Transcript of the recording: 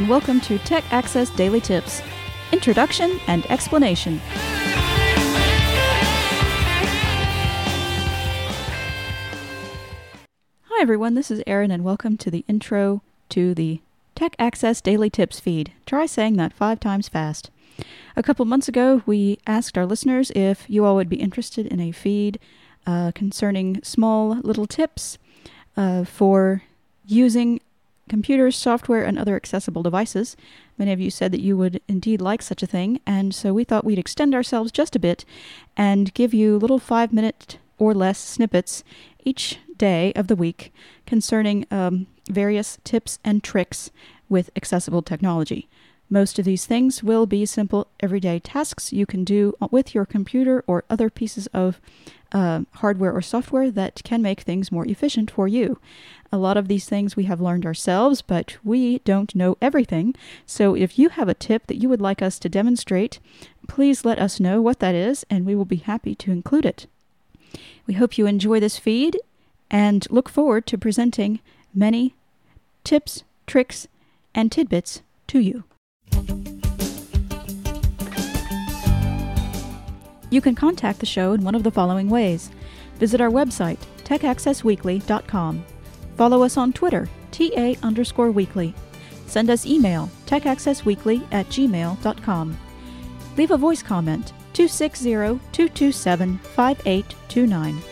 and welcome to Tech Access Daily Tips, Introduction and Explanation. Hi everyone, this is Erin and welcome to the intro to the Tech Access Daily Tips feed. Try saying that 5 times fast. A couple months ago, we asked our listeners if you all would be interested in a feed concerning small little tips for using computers, software, and other accessible devices. Many of you said that you would indeed like such a thing, and so we thought we'd extend ourselves just a bit and give you little 5-minute or less snippets each day of the week concerning various tips and tricks with accessible technology. Most of these things will be simple everyday tasks you can do with your computer or other pieces of hardware or software that can make things more efficient for you. A lot of these things we have learned ourselves, but we don't know everything. So if you have a tip that you would like us to demonstrate, please let us know what that is, and we will be happy to include it. We hope you enjoy this feed and look forward to presenting many tips, tricks, and tidbits to you. You can contact the show in one of the following ways. Visit our website, techaccessweekly.com. Follow us on Twitter, TA_weekly. Send us email, techaccessweekly@gmail.com. Leave a voice comment, 260-227-5829.